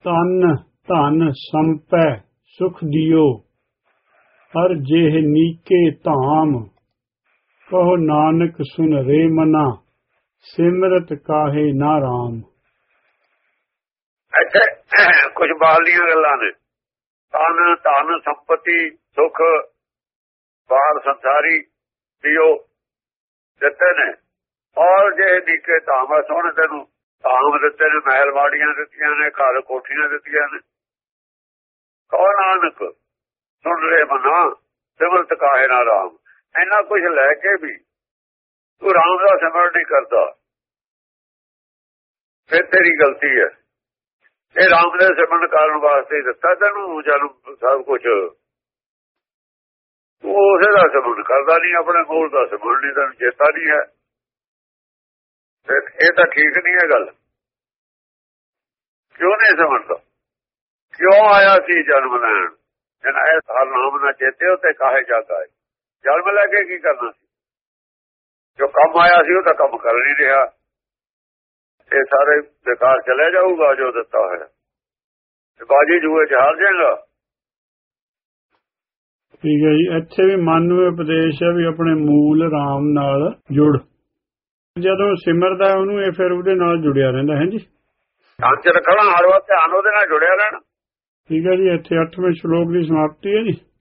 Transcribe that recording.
ਤਨ ਧਨ ਸੰਪੈ ਸੁਖ ਦਿਓ, ਹਰ ਜੇਹ ਨੀਕੇ ਧਾਮ, ਕਹੋ ਨਾਨਕ ਸੁਨ ਰੇ ਮਨਾ, ਸਿਮਰਤ ਕਾਹੇ ਨਾ ਰਾਮ। ਇੱਥੇ ਕੁਝ ਬਾਲ ਦੀਆਂ ਗੱਲਾਂ ਨੇ। ਤਨ ਧਨ ਸੰਪਤੀ ਸੁਖ ਬਾਲ ਸੰਸਾਰੀ ਦਿਓ ਦਿੱਤੇ ਨੇ, ਔਰ ਜੇ ਨੀਕੇ ਧਾਮ ਸੋਹਣੇ ਤੈਨੂੰ ਧਾਮ ਦਿੱਤੇ ਨੇ, ਮਹਿਲ ਵਾੜੀਆਂ ਦਿੱਤੀਆਂ ਨੇ, ਘਰ ਕੋਠੀਆਂ ਦਿੱਤੀਆਂ ਨੇ। ਕਹੋ ਨਾਨਕ ਸੁਣ ਰੇ ਮਨਾ, ਸਿਮਰਤ ਕਾਹੇ ਨਾ ਰਾਮ। ਇੰਨਾ ਕੁਝ ਲੈ ਕੇ ਵੀ ਤੂੰ ਰਾਮ ਦਾ ਸਿਮਰਨ ਨਹੀਂ ਕਰਦਾ, ਫਿਰ ਤੇਰੀ ਗਲਤੀ ਹੈ। ਇਹ ਰਾਮ ਦੇ ਸਿਮਰਨ ਕਰਨ ਵਾਸਤੇ ਦਿੱਤਾ ਤੈਨੂੰ ਜਨਮ ਸਭ ਕੁਝ, ਤੂੰ ਉਸੇ ਦਾ ਸਿਮਰਨ ਕਰਦਾ ਨਹੀਂ, ਆਪਣੇ ਮੂਲ ਦਾ ਸਿਮਰਨ ਨਹੀਂ, ਤੈਨੂੰ ਚੇਤਾ ਨਹੀਂ ਹੈ। ਇਹ ਤਾਂ ਠੀਕ ਨਹੀਂ ਹੈ ਗੱਲ। ਕਿਉਂ ਨਹੀਂ ਸਿਮਰਦਾ? ਕਿਉਂ ਆਇਆ ਸੀ ਜਨਮ ਲੈਣ? ਜਿਹਨਾਂ ਇਹ ਹਰ ਨਾਮ ਨਾ ਚੇਤੇ ਉੱਤੇ ਕਾਹੇ ਜਾਗਾ ਹੈ। ਜਨਮ ਲੈ ਕੇ ਕੀ ਕਰਨਾ ਸੀ? ਜੋ ਕੰਮ ਆਇਆ ਸੀ ਉਹ ਤਾਂ ਕੰਮ ਕਰ ਨਹੀਂ ਰਿਹਾ। ਇਹ ਸਾਰੇ ਬੇਕਾਰ ਚਲੇ ਜਾਊਗਾ ਜੋ ਦਿੱਤਾ ਹੋਇਆ, ਬਾਜੀ ਜੂਏ ਚ ਹਾਰ ਜਾਏਗਾ। ਠੀਕ ਹੈ ਜੀ। ਇੱਥੇ ਵੀ ਮਨ ਨੂੰ ਉਪਦੇਸ਼ ਹੈ ਵੀ ਆਪਣੇ ਮੂਲ ਰਾਮ ਨਾਲ ਜੁੜ। ਜਦੋਂ ਸਿਮਰਦਾ ਉਹਨੂੰ ਇਹ ਫਿਰ ਉਹਦੇ ਨਾਲ ਜੁੜਿਆ ਰਹਿੰਦਾ ਹੈ ਜੀ। ਧਿਆਨ ਚ ਰੱਖਣਾ, ਹਰ ਵਾਰ ਧਿਆਨ ਉਹਦੇ ਨਾਲ ਜੁੜਿਆ ਰਹਿਣਾ। ਠੀਕ ਹੈ ਜੀ। ਇੱਥੇ 8ਵੇਂ ਸ਼ਲੋਕ ਦੀ ਸਮਾਪਤੀ ਹੈ ਜੀ।